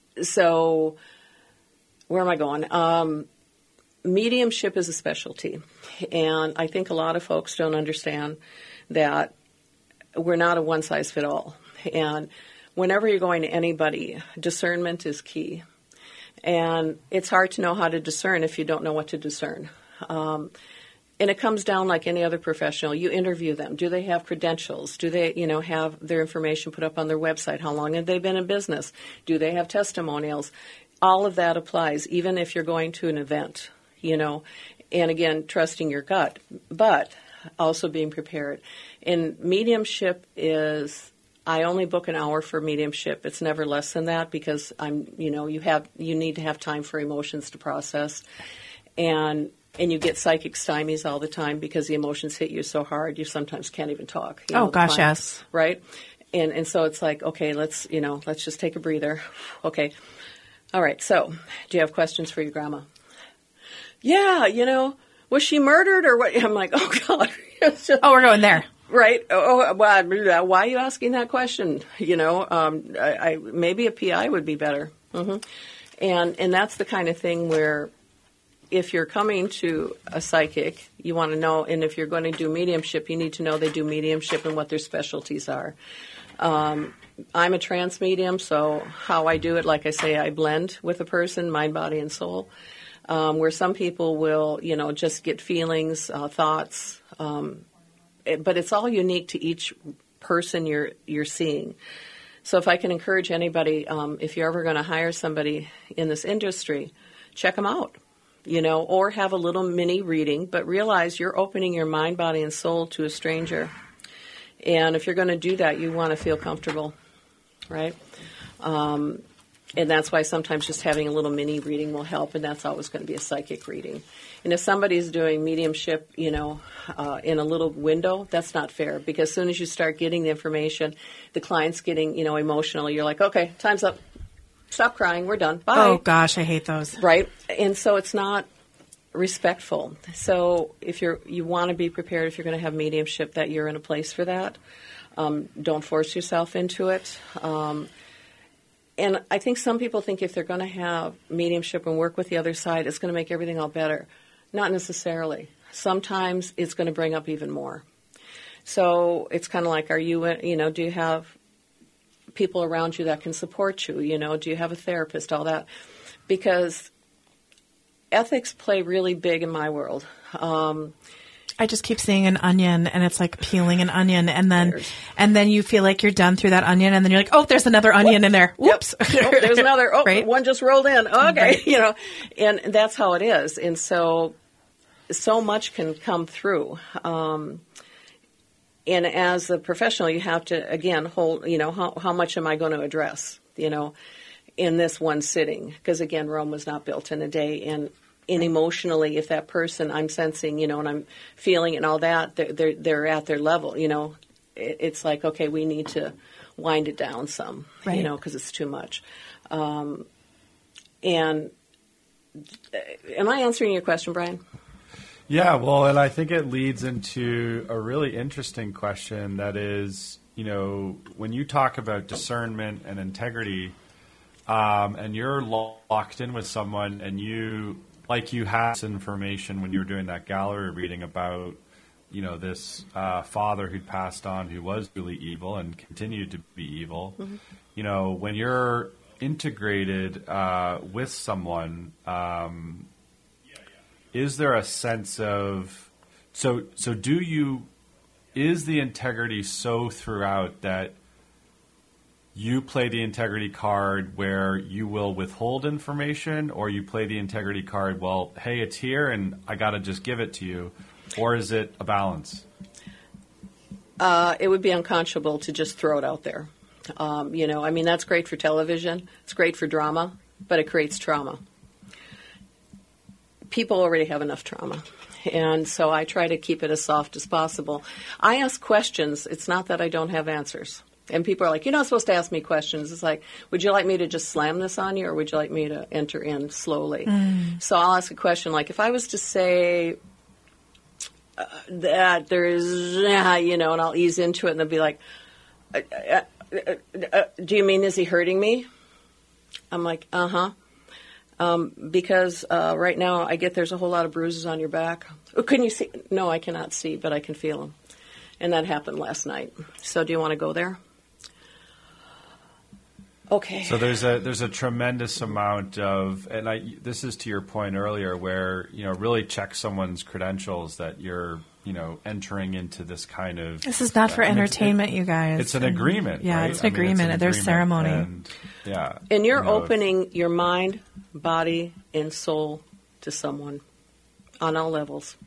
so where am I going? Um, mediumship is a specialty. And I think a lot of folks don't understand that we're not a one-size-fit-all. And whenever you're going to anybody, discernment is key. And it's hard to know how to discern if you don't know what to discern. Um, and it comes down like any other professional. You interview them. Do they have credentials? Do they, you know, have their information put up on their website? How long have they been in business? Do they have testimonials? All of that applies, even if you're going to an event, you know. And again, trusting your gut, but also being prepared. And mediumship is, I only book an hour for mediumship. It's never less than that because I'm, you know, you have, you need to have time for emotions to process. And And you get psychic stymies all the time because the emotions hit you so hard you sometimes can't even talk. You
Oh,
know,
gosh,
client,
yes.
Right? And and so it's like, okay, let's, you know, let's just take a breather. Okay. All right. So do you have questions for your grandma? Yeah, you know, was she murdered or what? I'm like, oh, God. Just,
Oh, we're going there.
right. Oh, well, why are you asking that question? You know, um, I, I maybe a P I would be better. Mm-hmm. And and that's the kind of thing where if you're coming to a psychic, you want to know, and if you're going to do mediumship, you need to know they do mediumship and what their specialties are. Um, I'm a trance medium, so how I do it, like I say, I blend with a person, mind, body, and soul, um, where some people will, you know, just get feelings, uh, thoughts, um, it, but it's all unique to each person you're you're seeing. So if I can encourage anybody, um, if you're ever going to hire somebody in this industry, check them out. You know, or have a little mini reading, but realize you're opening your mind, body, and soul to a stranger. And if you're going to do that, you want to feel comfortable, right? Um, and that's why sometimes just having a little mini reading will help, and that's always going to be a psychic reading. And if somebody's doing mediumship, you know, uh, in a little window, that's not fair, because as soon as you start getting the information, the client's getting, you know, emotional. You're like, okay, time's up. Stop crying. We're done. Bye.
Oh, gosh, I hate those.
Right? And so it's not respectful. So if you're you want to be prepared if you're going to have mediumship that you're in a place for that. Um, don't force yourself into it. Um, and I think some people think if they're going to have mediumship and work with the other side, it's going to make everything all better. Not necessarily. Sometimes it's going to bring up even more. So it's kind of like, are you, you know, do you have people around you that can support you? You know, do you have a therapist? All that, because ethics play really big in my world. Um,
I just keep seeing an onion, and it's like peeling an onion, and then
There's-
and then you feel like you're done through that onion, and then you're like, oh, there's another onion in there. Whoops.
oh, there's another. Oh,
Right?
one just rolled in. Okay,
Right.
you know, and that's how it is. And so, so much can come through. Um, and as a professional, you have to again hold. You know, how how much am I going to address? You know, in this one sitting, because again, Rome was not built in a day, and. And emotionally, if that person I'm sensing, you know, and I'm feeling and all that, they're they're, they're at their level, you know. It, it's like, okay, we need to wind it down some,
Right.
you know, because it's too much. Um, and uh, am I answering your question, Brian?
Yeah, well, and I think it leads into a really interesting question that is, you know, when you talk about discernment and integrity, um, and you're lo- locked in with someone and you, like you had this information when you were doing that gallery reading about, you know, this uh, father who'd passed on who was really evil and continued to be evil. Mm-hmm. You know, when you're integrated uh, with someone, um, is there a sense of, so so do you, is the integrity so throughout that you play the integrity card where you will withhold information, or you play the integrity card, well, hey, it's here and I got to just give it to you, or is it a balance?
Uh, it would be unconscionable to just throw it out there. Um, you know, I mean, that's great for television. It's great for drama, but it creates trauma. People already have enough trauma. And so I try to keep it as soft as possible. I ask questions. It's not that I don't have answers. And people are like, you're not supposed to ask me questions. It's like, would you like me to just slam this on you, or would you like me to enter in slowly? Mm. So I'll ask a question like, if I was to say uh, that there is, uh, you know, and I'll ease into it, and they'll be like, uh, uh, uh, uh, do you mean is he hurting me? I'm like, uh-huh. Um, because uh, right now I get there's a whole lot of bruises on your back. Oh, can you see? No, I cannot see, but I can feel them. And that happened last night. So do you want to go there? Okay.
So there's a there's a tremendous amount of, and I this is to your point earlier, where you know really check someone's credentials that you're you know entering into this kind of.
This is not for
uh,
entertainment,
it,
you guys.
It's an agreement.
Yeah,
right?
it's an
I mean,
agreement.
an
There's
agreement.
ceremony.
And, yeah.
And you're
you know,
opening your mind, body, and soul to someone on all levels.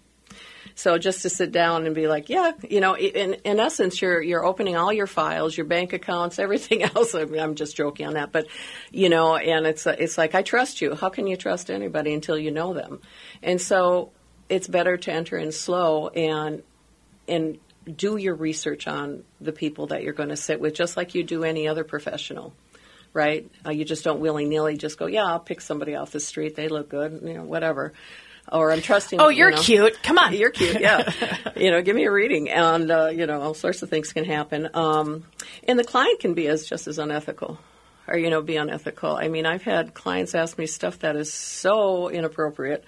So just to sit down and be like, yeah, you know, in in essence, you're you're opening all your files, your bank accounts, everything else. I mean, I'm just joking on that, but you know, and it's it's like I trust you. How can you trust anybody until you know them? And so it's better to enter in slow and and do your research on the people that you're going to sit with, just like you do any other professional, right? Uh, you just don't willy nilly just go, yeah, I'll pick somebody off the street. They look good, you know, whatever. Or I'm trusting.
Oh, you're
you know,
cute. Come on.
You're cute, yeah. you know, give me a reading. And, uh, you know, all sorts of things can happen. Um, and the client can be as just as unethical or, you know, be unethical. I mean, I've had clients ask me stuff that is so inappropriate.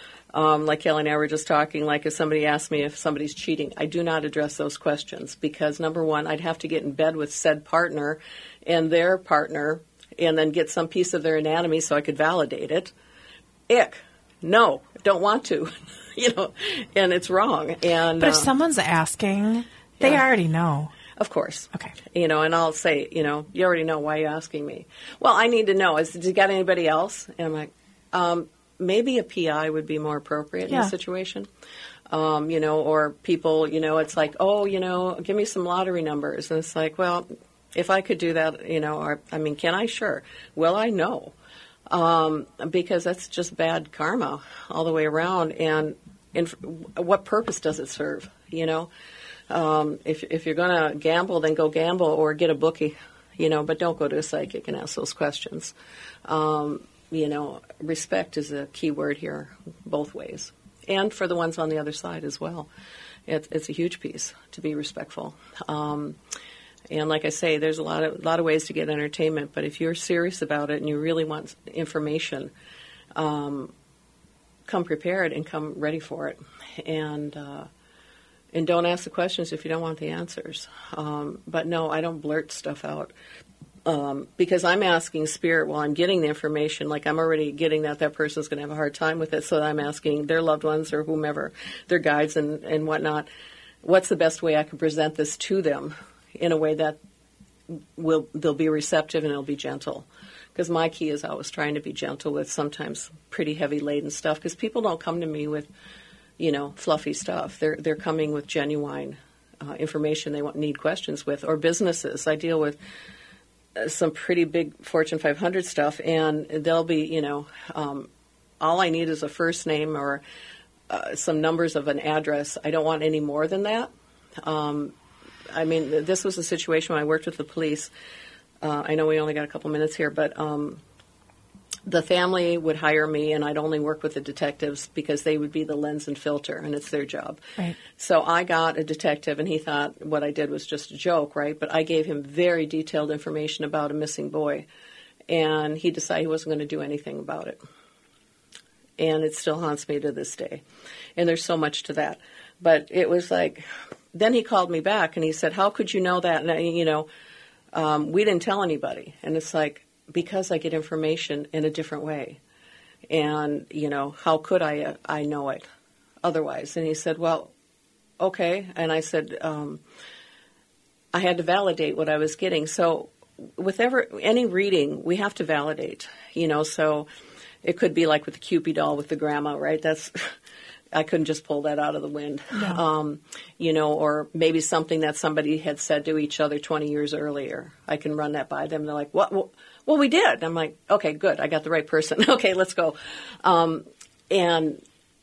Um, like Kelly and I were just talking, like if somebody asked me if somebody's cheating, I do not address those questions because, number one, I'd have to get in bed with said partner and their partner and then get some piece of their anatomy so I could validate it. Ick. No, don't want to, you know, and it's wrong. And
But if
uh,
someone's asking, they
yeah.
already know.
Of course.
Okay.
You know, and I'll say, you know, you already know why you're asking me. Well, I need to know. Is, did you got anybody else? And I'm like, um, maybe a P I would be more appropriate in
Yeah.
this situation. Um, you know, or people, you know, it's like, oh, you know, give me some lottery numbers. And it's like, well, if I could do that, you know, or, I mean, can I? Sure. Will I? No. Um, because that's just bad karma all the way around. And, and what purpose does it serve? You know, um, if if you're going to gamble, then go gamble or get a bookie. You know, but don't go to a psychic and ask those questions. Um, you know, respect is a key word here, both ways, and for the ones on the other side as well. It, it's a huge piece to be respectful. Um, And like I say, there's a lot of lot of ways to get entertainment. But if you're serious about it and you really want information, um, come prepared and come ready for it. And uh, and don't ask the questions if you don't want the answers. Um, but no, I don't blurt stuff out um, because I'm asking spirit while I'm getting the information. Like I'm already getting that that person's going to have a hard time with it. So I'm asking their loved ones or whomever, their guides and, and whatnot, what's the best way I can present this to them in a way that will they'll be receptive and it'll be gentle. Because my key is always trying to be gentle with sometimes pretty heavy laden stuff. Because people don't come to me with, you know, fluffy stuff. They're they're coming with genuine uh, information they want, need questions with. Or businesses. I deal with uh, some pretty big Fortune five hundred stuff, and they'll be, you know, um, all I need is a first name or uh, some numbers of an address. I don't want any more than that. Um, I mean, this was a situation when I worked with the police. Uh, I know we only got a couple minutes here, but um, the family would hire me, and I'd only work with the detectives because they would be the lens and filter, and it's their job.
Right.
So I got a detective, and he thought what I did was just a joke, right? But I gave him very detailed information about a missing boy, and he decided he wasn't going to do anything about it. And it still haunts me to this day. And there's so much to that. But it was like... Then he called me back and he said, how could you know that? And, you know, um, we didn't tell anybody. And it's like, because I get information in a different way. And, you know, how could I uh, I know it otherwise? And he said, well, okay. And I said, um, I had to validate what I was getting. So with ever, any reading, we have to validate, you know. So it could be like with the Cupid doll with the grandma, right? That's... I couldn't just pull that out of the wind,
no.
um, you know, or maybe something that somebody had said to each other twenty years earlier. I can run that by them. They're like, what? Well, well we did. I'm like, okay, good. I got the right person. Okay, let's go. Um, and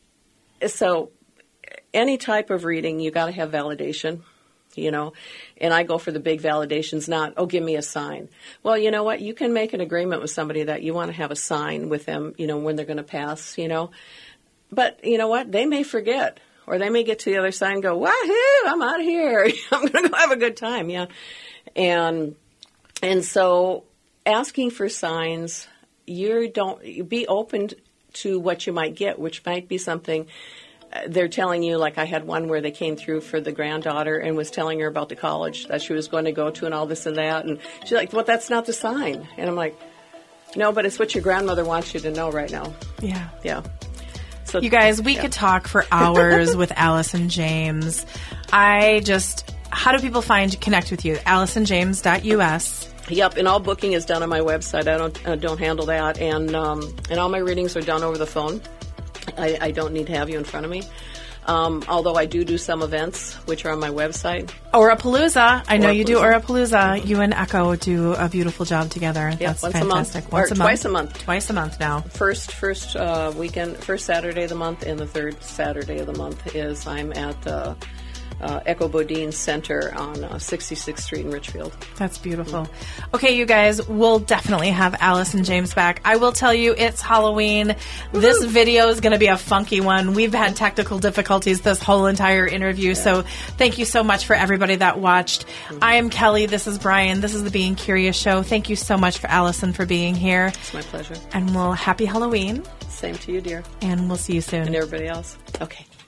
so any type of reading, you got to have validation, you know, and I go for the big validations, not, oh, give me a sign. Well, you know what? You can make an agreement with somebody that you want to have a sign with them, you know, when they're going to pass, you know. But you know what? They may forget, or they may get to the other side and go, "Wahoo! I'm out of here. I'm going to go have a good time." Yeah, and and so asking for signs, you don't you be open to what you might get, which might be something they're telling you, like I had one where they came through for the granddaughter and was telling her about the college that she was going to go to and all this and that. And she's like, well, that's not the sign. And I'm like, no, but it's what your grandmother wants you to know right now.
Yeah.
Yeah. So,
you guys, we
yeah.
could talk for hours with Allison James. I just, how do people find, connect with you? allison james dot u s.
Yep, and all booking is done on my website. I don't uh, don't handle that. And, um, and all my readings are done over the phone. I, I don't need to have you in front of me. Um, although I do do some events, which are on my website.
Orapalooza. I know you do
Orapalooza.
Orapalooza. You and Echo do a beautiful job together.
Yep,
That's
once
fantastic.
a month.
Once
or
a month.
twice a month.
Twice a month now.
First first uh, weekend, first Saturday of the month, and the third Saturday of the month is I'm at uh, uh, Echo Bodine Center on uh, sixty-sixth Street in Richfield.
That's beautiful. Okay, you guys, we'll definitely have Allison James back. I will tell you, it's Halloween. Woo-hoo. This video is going to be a funky one. We've had technical difficulties this whole entire interview, yeah. So thank you so much for everybody that watched. Mm-hmm. I am Kelly. This is Brian. This is the Being Curious Show. Thank you so much for Allison for being here.
It's my pleasure.
And we'll happy Halloween.
Same to you, dear.
And we'll see you soon.
And everybody else. Okay.